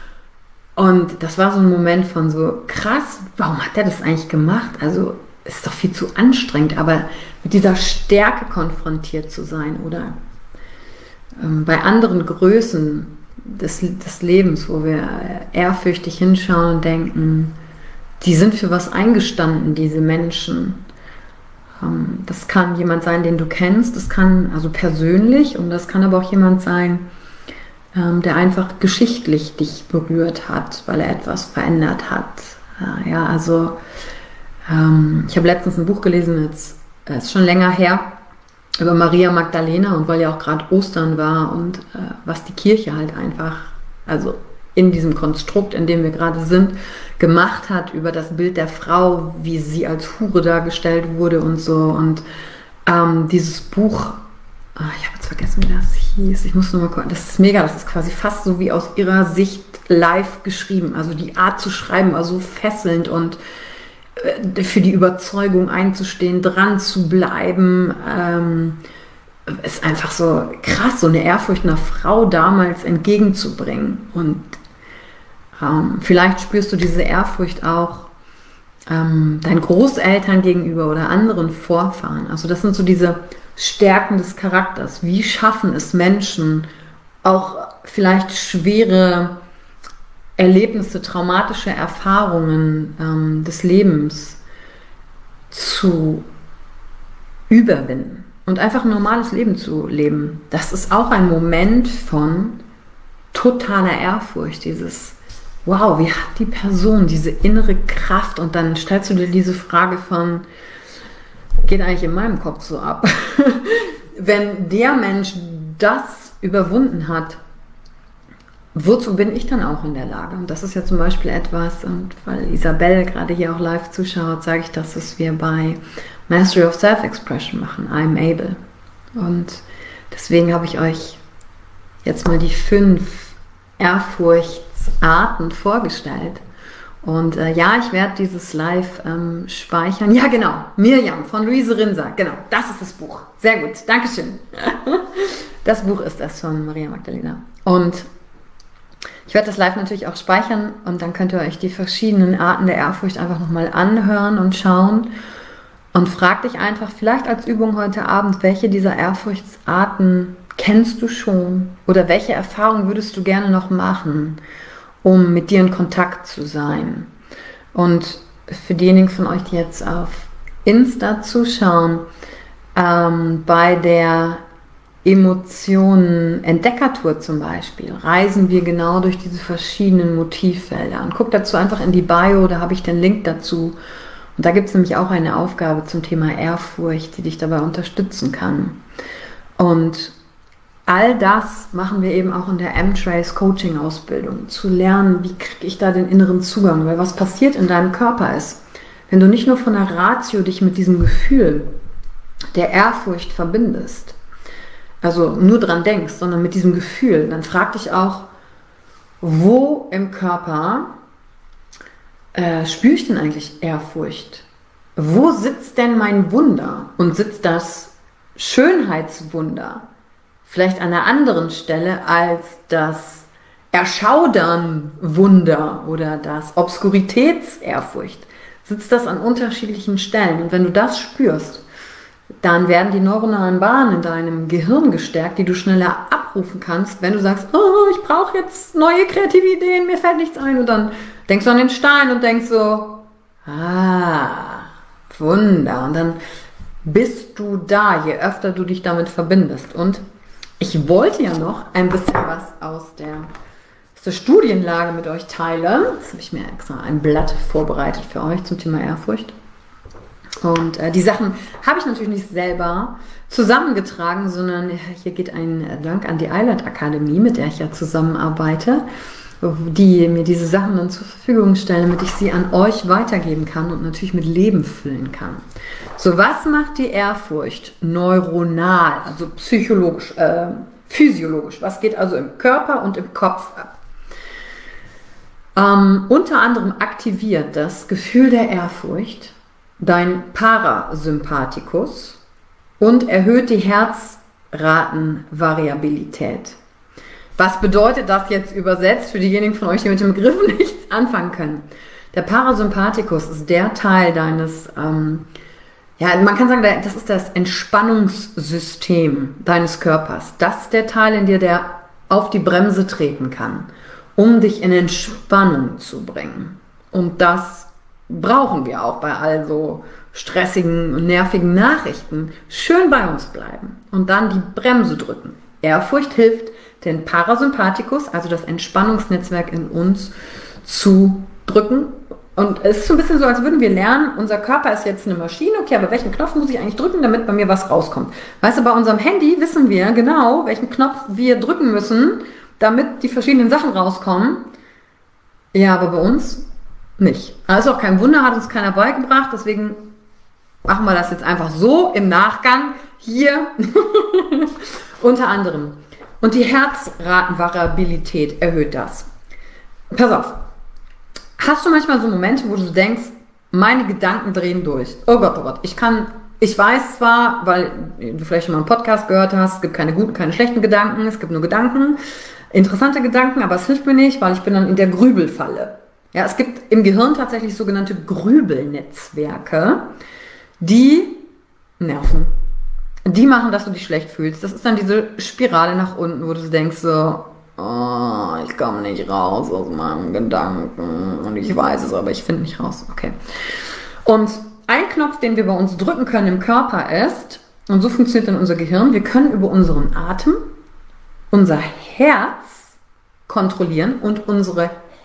Und das war so ein Moment von so, krass, warum hat der das eigentlich gemacht? Also ist doch viel zu anstrengend, aber mit dieser Stärke konfrontiert zu sein oder ähm, bei anderen Größen des, des Lebens, wo wir ehrfürchtig hinschauen und denken, die sind für was eingestanden, diese Menschen. Ähm, das kann jemand sein, den du kennst, das kann also persönlich, und das kann aber auch jemand sein, ähm, der einfach geschichtlich dich berührt hat, weil er etwas verändert hat. Äh, ja, also ähm, ich habe letztens ein Buch gelesen, jetzt äh, ist schon länger her, über Maria Magdalena, und weil ja auch gerade Ostern war und äh, was die Kirche halt einfach, also in diesem Konstrukt, in dem wir gerade sind, gemacht hat über das Bild der Frau, wie sie als Hure dargestellt wurde und so. Und ähm, dieses Buch, oh, ich habe jetzt vergessen, wie das hieß, ich muss nur mal gucken, das ist mega, das ist quasi fast so wie aus ihrer Sicht live geschrieben. Also die Art zu schreiben war so fesselnd und äh, für die Überzeugung einzustehen, dran zu bleiben, ähm, ist einfach so krass, so eine Ehrfurcht einer Frau damals entgegenzubringen. Und ähm, vielleicht spürst du diese Ehrfurcht auch ähm, deinen Großeltern gegenüber oder anderen Vorfahren. Also das sind so diese Stärken des Charakters. Wie schaffen es Menschen, auch vielleicht schwere Erlebnisse, traumatische Erfahrungen ähm, des Lebens zu überwinden und einfach ein normales Leben zu leben. Das ist auch ein Moment von totaler Ehrfurcht, dieses wow, wie hat die Person diese innere Kraft? Und dann stellst du dir diese Frage von, geht eigentlich in meinem Kopf so ab? Wenn der Mensch das überwunden hat, wozu bin ich dann auch in der Lage? Und das ist ja zum Beispiel etwas, und weil Isabel gerade hier auch live zuschaut, sage ich das, was wir bei Mastery of Self-Expression machen, I'm able. Und deswegen habe ich euch jetzt mal die fünf Ehrfurchtsarten vorgestellt. Und äh, ja, ich werde dieses Live ähm, speichern. Ja, genau, Miriam von Luise Rinser. Genau, das ist das Buch. Sehr gut, Dankeschön. Das Buch ist das von Maria Magdalena. Und ich werde das Live natürlich auch speichern, und dann könnt ihr euch die verschiedenen Arten der Ehrfurcht einfach nochmal anhören und schauen. Und frag dich einfach, vielleicht als Übung heute Abend, welche dieser Ehrfurchtsarten kennst du schon? Oder welche Erfahrungen würdest du gerne noch machen, um mit dir in Kontakt zu sein? Und für diejenigen von euch, die jetzt auf Insta zuschauen, ähm, bei der Emotionen-Entdeckertour zum Beispiel, reisen wir genau durch diese verschiedenen Motivfelder. Und guck dazu einfach in die Bio, da habe ich den Link dazu. Und da gibt es nämlich auch eine Aufgabe zum Thema Ehrfurcht, die dich dabei unterstützen kann. Und all das machen wir eben auch in der M-Trace Coaching Ausbildung, zu lernen, wie kriege ich da den inneren Zugang, weil was passiert in deinem Körper ist, wenn du nicht nur von der Ratio dich mit diesem Gefühl der Ehrfurcht verbindest, also nur dran denkst, sondern mit diesem Gefühl, dann frag dich auch, wo im Körper äh, spüre ich denn eigentlich Ehrfurcht? Wo sitzt denn mein Wunder? Und sitzt das Schönheitswunder vielleicht an einer anderen Stelle als das Erschaudern-Wunder oder das Obskuritäts-Ehrfurcht? Sitzt das an unterschiedlichen Stellen? Und wenn du das spürst, dann werden die neuronalen Bahnen in deinem Gehirn gestärkt, die du schneller abrufen kannst, wenn du sagst, oh, ich brauche jetzt neue kreative Ideen, mir fällt nichts ein. Und dann denkst du an den Stein und denkst so, ah, Wunder. Und dann bist du da, je öfter du dich damit verbindest. Und ich wollte ja noch ein bisschen was aus der, aus der Studienlage mit euch teilen. Jetzt habe ich mir extra ein Blatt vorbereitet für euch zum Thema Ehrfurcht. Und äh, die Sachen habe ich natürlich nicht selber zusammengetragen, sondern hier geht ein Dank an die Eilert Akademie, mit der ich ja zusammenarbeite, die mir diese Sachen dann zur Verfügung stellen, damit ich sie an euch weitergeben kann und natürlich mit Leben füllen kann. So, was macht die Ehrfurcht neuronal, also psychologisch, äh, physiologisch? Was geht also im Körper und im Kopf ab? Ähm, unter anderem aktiviert das Gefühl der Ehrfurcht dein Parasympathikus und erhöht die Herzratenvariabilität. Was bedeutet das jetzt übersetzt für diejenigen von euch, die mit dem Begriff nichts anfangen können? Der Parasympathikus ist der Teil deines, ähm, ja, man kann sagen, das ist das Entspannungssystem deines Körpers. Das ist der Teil in dir, der auf die Bremse treten kann, um dich in Entspannung zu bringen. Und das brauchen wir auch bei all so stressigen und nervigen Nachrichten. Schön bei uns bleiben und dann die Bremse drücken. Ehrfurcht hilft, den Parasympathikus, also das Entspannungsnetzwerk in uns, zu drücken. Und es ist so ein bisschen so, als würden wir lernen, unser Körper ist jetzt eine Maschine, okay, aber welchen Knopf muss ich eigentlich drücken, damit bei mir was rauskommt? Weißt du, bei unserem Handy wissen wir genau, welchen Knopf wir drücken müssen, damit die verschiedenen Sachen rauskommen. Ja, aber bei uns nicht. Also auch kein Wunder, hat uns keiner beigebracht, deswegen machen wir das jetzt einfach so im Nachgang hier unter anderem. Und die Herzratenvariabilität erhöht das. Pass auf. Hast du manchmal so Momente, wo du denkst, meine Gedanken drehen durch? Oh Gott, oh Gott, ich kann, ich weiß zwar, weil du vielleicht schon mal einen Podcast gehört hast, es gibt keine guten, keine schlechten Gedanken, es gibt nur Gedanken, interessante Gedanken, aber es hilft mir nicht, weil ich bin dann in der Grübelfalle. Ja, es gibt im Gehirn tatsächlich sogenannte Grübelnetzwerke, die nerven. Die machen, dass du dich schlecht fühlst. Das ist dann diese Spirale nach unten, wo du denkst so, oh, ich komme nicht raus aus meinem Gedanken und ich weiß es, aber ich finde nicht raus. Okay. Und ein Knopf, den wir bei uns drücken können im Körper ist, und so funktioniert dann unser Gehirn, wir können über unseren Atem unser Herz kontrollieren und unsere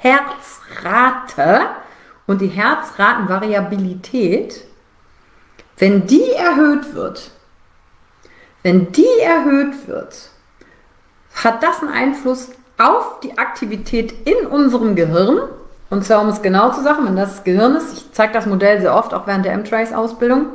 Herzrate und die Herzratenvariabilität, wenn die erhöht wird, wenn die erhöht wird, hat das einen Einfluss auf die Aktivität in unserem Gehirn. Und zwar, um es genau zu sagen, wenn das das Gehirn ist, ich zeige das Modell sehr oft, auch während der M-Trace-Ausbildung.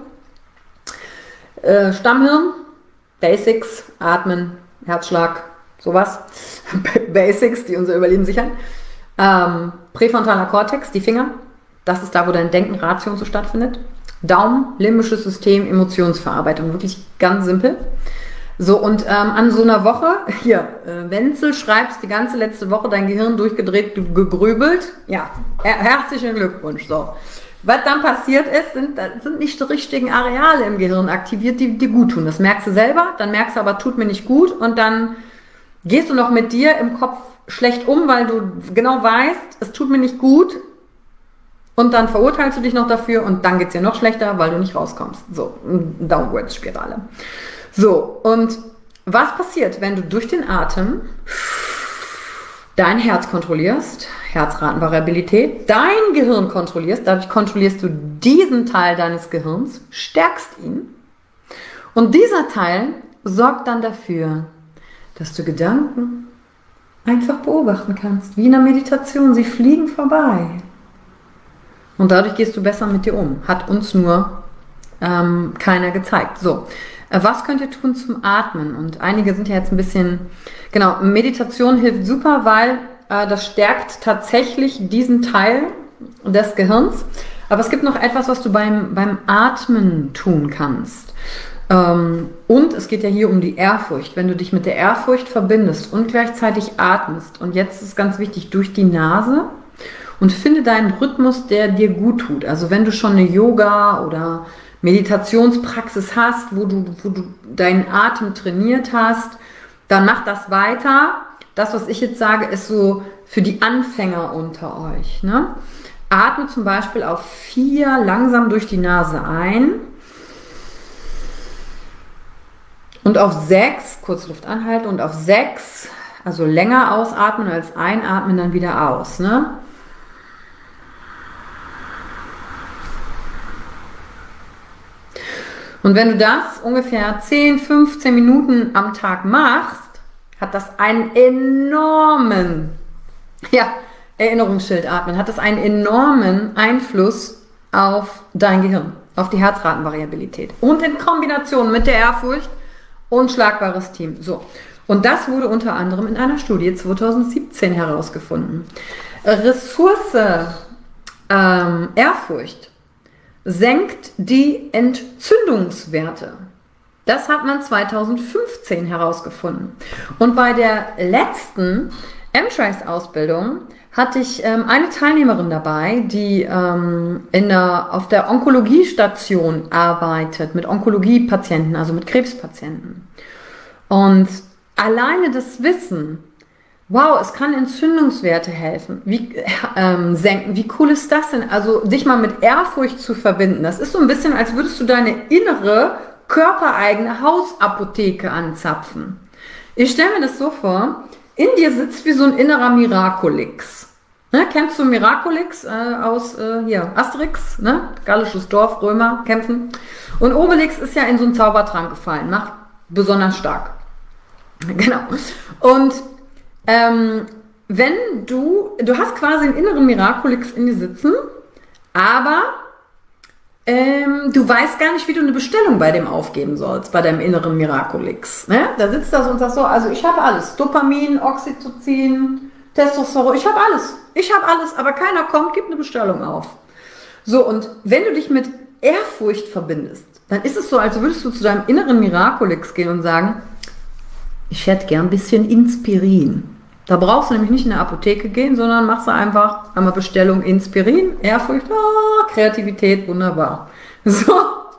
Äh, Stammhirn, Basics, Atmen, Herzschlag, sowas. Basics, die unser Überleben sichern. Ähm, präfrontaler Kortex, die Finger, das ist da, wo dein Denken, Ratio und so stattfindet. Daumen, limbisches System, Emotionsverarbeitung, wirklich ganz simpel. So, und ähm, an so einer Woche, hier, äh, Wenzel, schreibst die ganze letzte Woche dein Gehirn durchgedreht, gegrübelt. Ja, her- herzlichen Glückwunsch. So, was dann passiert ist, sind, sind nicht die richtigen Areale im Gehirn aktiviert, die dir gut tun. Das merkst du selber, dann merkst du aber, tut mir nicht gut und dann gehst du noch mit dir im Kopf schlecht um, weil du genau weißt, es tut mir nicht gut und dann verurteilst du dich noch dafür und dann geht's dir noch schlechter, weil du nicht rauskommst. So, Downwards-Spirale. So, und was passiert, wenn du durch den Atem dein Herz kontrollierst, Herzratenvariabilität, dein Gehirn kontrollierst, dadurch kontrollierst du diesen Teil deines Gehirns, stärkst ihn und dieser Teil sorgt dann dafür, dass du Gedanken einfach beobachten kannst, wie in einer Meditation, sie fliegen vorbei und dadurch gehst du besser mit dir um, hat uns nur ähm, keiner gezeigt. So. Was könnt ihr tun zum Atmen? Und einige sind ja jetzt ein bisschen, genau, Meditation hilft super, weil äh, das stärkt tatsächlich diesen Teil des Gehirns. Aber es gibt noch etwas, was du beim, beim Atmen tun kannst. Ähm, und es geht ja hier um die Ehrfurcht. Wenn du dich mit der Ehrfurcht verbindest und gleichzeitig atmest, und jetzt ist ganz wichtig, durch die Nase, und finde deinen Rhythmus, der dir gut tut. Also wenn du schon eine Yoga oder Meditationspraxis hast, wo du, wo du deinen Atem trainiert hast, dann mach das weiter. Das, was ich jetzt sage, ist so für die Anfänger unter euch. Ne? Atme zum Beispiel auf vier langsam durch die Nase ein und auf sechs, kurz Luft anhalten und auf sechs, also länger ausatmen als einatmen, dann wieder aus. Ne? Und wenn du das ungefähr zehn, fünfzehn Minuten am Tag machst, hat das einen enormen, ja, Erinnerungsschild atmen, hat das einen enormen Einfluss auf dein Gehirn, auf die Herzratenvariabilität. Und in Kombination mit der Ehrfurcht, unschlagbares Team. So. Und das wurde unter anderem in einer Studie zweitausendsiebzehn herausgefunden. Ressource ähm, Ehrfurcht senkt die Entzündungswerte. Das hat man zweitausendfünfzehn herausgefunden. Und bei der letzten M-Trace-Ausbildung hatte ich ähm, eine Teilnehmerin dabei, die ähm, in der, auf der Onkologiestation arbeitet, mit Onkologiepatienten, also mit Krebspatienten. Und alleine das Wissen, wow, es kann Entzündungswerte helfen, wie, ähm, senken, wie cool ist das denn? Also dich mal mit Ehrfurcht zu verbinden, das ist so ein bisschen, als würdest du deine innere, körpereigene Hausapotheke anzapfen. Ich stelle mir das so vor, in dir sitzt wie so ein innerer Miraculix. Ne, kennst du Miraculix äh, aus äh, hier, Asterix, ne? Gallisches Dorf, Römer, kämpfen. Und Obelix ist ja in so einen Zaubertrank gefallen, macht besonders stark. Genau. Und Ähm, wenn du, du hast quasi einen inneren Miraculix in dir sitzen, aber ähm, du weißt gar nicht, wie du eine Bestellung bei dem aufgeben sollst, bei deinem inneren Miraculix. Ne? Da sitzt das und sagt so, also ich habe alles, Dopamin, Oxytocin, Testosteron, ich habe alles, ich habe alles, aber keiner kommt, gib eine Bestellung auf. So, und wenn du dich mit Ehrfurcht verbindest, dann ist es so, als würdest du zu deinem inneren Miraculix gehen und sagen, ich hätte gern ein bisschen Inspirin. Da brauchst du nämlich nicht in der Apotheke gehen, sondern machst du einfach einmal Bestellung Inspirin, Ehrfurcht, oh, Kreativität, wunderbar. So.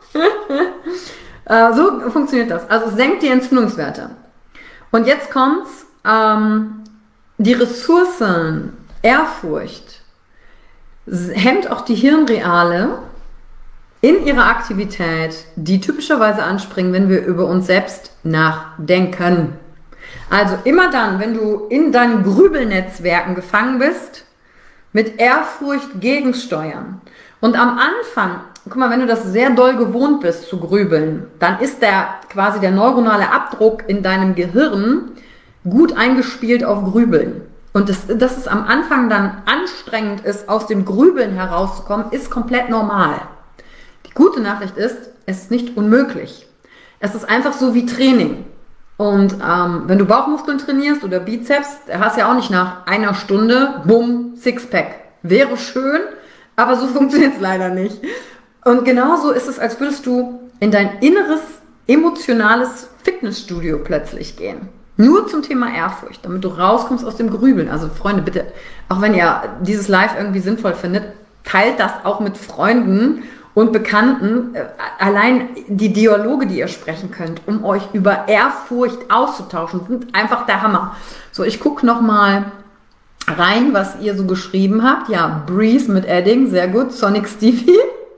äh, so funktioniert das. Also es senkt die Entzündungswerte. Und jetzt kommt's, ähm, die Ressourcen, Ehrfurcht, hemmt auch die Hirnreale in ihrer Aktivität, die typischerweise anspringen, wenn wir über uns selbst nachdenken. Also immer dann, wenn du in deinen Grübelnetzwerken gefangen bist, mit Ehrfurcht gegensteuern. Und am Anfang, guck mal, wenn du das sehr doll gewohnt bist zu grübeln, dann ist der quasi der neuronale Abdruck in deinem Gehirn gut eingespielt auf Grübeln. Und das, dass es am Anfang dann anstrengend ist, aus dem Grübeln herauszukommen, ist komplett normal. Die gute Nachricht ist, es ist nicht unmöglich. Es ist einfach so wie Training. Und ähm, wenn du Bauchmuskeln trainierst oder Bizeps, hast du ja auch nicht nach einer Stunde, bumm, Sixpack. Wäre schön, aber so funktioniert es leider nicht. Und genauso ist es, als würdest du in dein inneres, emotionales Fitnessstudio plötzlich gehen. Nur zum Thema Ehrfurcht, damit du rauskommst aus dem Grübeln. Also Freunde, bitte, auch wenn ihr dieses Live irgendwie sinnvoll findet, teilt das auch mit Freunden und Bekannten. Allein die Dialoge, die ihr sprechen könnt, um euch über Ehrfurcht auszutauschen, sind einfach der Hammer. So, ich gucke nochmal rein, was ihr so geschrieben habt. Ja, Breeze mit Edding, sehr gut. Sonic Stevie.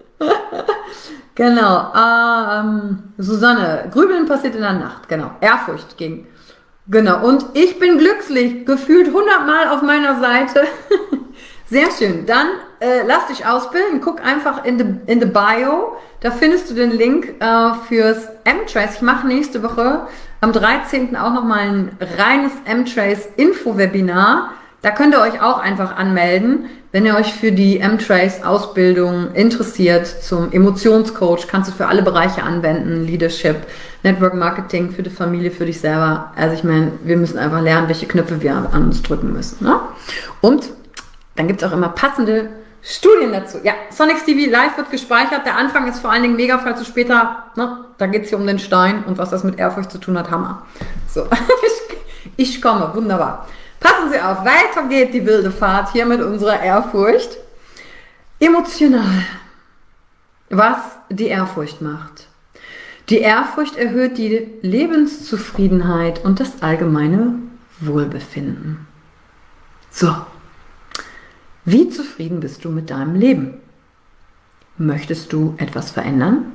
Genau. Ähm, Susanne, Grübeln passiert in der Nacht. Genau. Ehrfurcht ging. Genau. Und ich bin glücklich. Gefühlt hundertmal auf meiner Seite. Sehr schön. Dann äh, lass dich ausbilden. Guck einfach in the, in the Bio. Da findest du den Link äh, fürs M-Trace. Ich mache nächste Woche am dreizehnten auch nochmal ein reines M-Trace Info-Webinar. Da könnt ihr euch auch einfach anmelden, wenn ihr euch für die M-Trace-Ausbildung interessiert zum Emotionscoach. Kannst du für alle Bereiche anwenden, Leadership, Network Marketing, für die Familie, für dich selber. Also ich meine, wir müssen einfach lernen, welche Knöpfe wir an uns drücken müssen. Ne? Und dann gibt es auch immer passende Studien dazu. Ja, Sonic Stevie Live wird gespeichert. Der Anfang ist vor allen Dingen mega, falls du später, ne, da geht es hier um den Stein und was das mit Ehrfurcht zu tun hat, Hammer. So, ich komme, wunderbar. Passen Sie auf, weiter geht die wilde Fahrt hier mit unserer Ehrfurcht. Emotional. Was die Ehrfurcht macht. Die Ehrfurcht erhöht die Lebenszufriedenheit und das allgemeine Wohlbefinden. So. Wie zufrieden bist du mit deinem Leben? Möchtest du etwas verändern?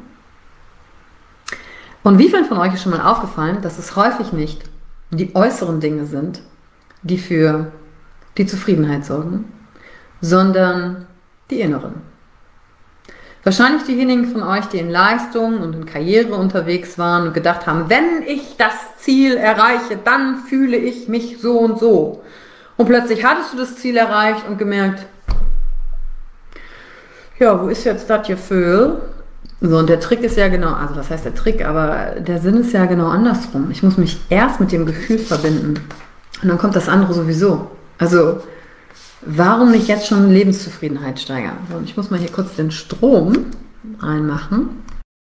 Und wie vielen von euch ist schon mal aufgefallen, dass es häufig nicht die äußeren Dinge sind, die für die Zufriedenheit sorgen, sondern die inneren. Wahrscheinlich diejenigen von euch, die in Leistung und in Karriere unterwegs waren und gedacht haben, wenn ich das Ziel erreiche, dann fühle ich mich so und so. Und plötzlich hattest du das Ziel erreicht und gemerkt, ja, wo ist jetzt das Gefühl? So, und der Trick ist ja genau, also was heißt der Trick, aber der Sinn ist ja genau andersrum. Ich muss mich erst mit dem Gefühl verbinden. Und dann kommt das andere sowieso. Also, warum nicht jetzt schon Lebenszufriedenheit steigern? Und ich muss mal hier kurz den Strom reinmachen.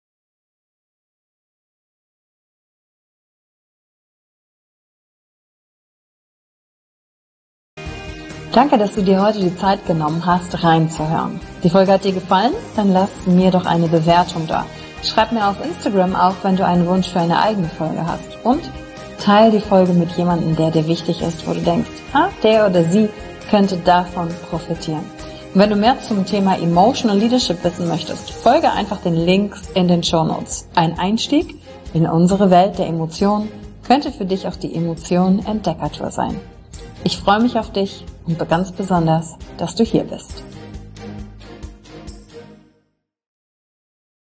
Danke, dass du dir heute die Zeit genommen hast, reinzuhören. Die Folge hat dir gefallen? Dann lass mir doch eine Bewertung da. Schreib mir auf Instagram auch, wenn du einen Wunsch für eine eigene Folge hast. Und teil die Folge mit jemandem, der dir wichtig ist, wo du denkst, ah, der oder sie könnte davon profitieren. Und wenn du mehr zum Thema Emotional Leadership wissen möchtest, folge einfach den Links in den Shownotes. Ein Einstieg in unsere Welt der Emotionen könnte für dich auch die Emotionen-Entdeckertour sein. Ich freue mich auf dich und ganz besonders, dass du hier bist.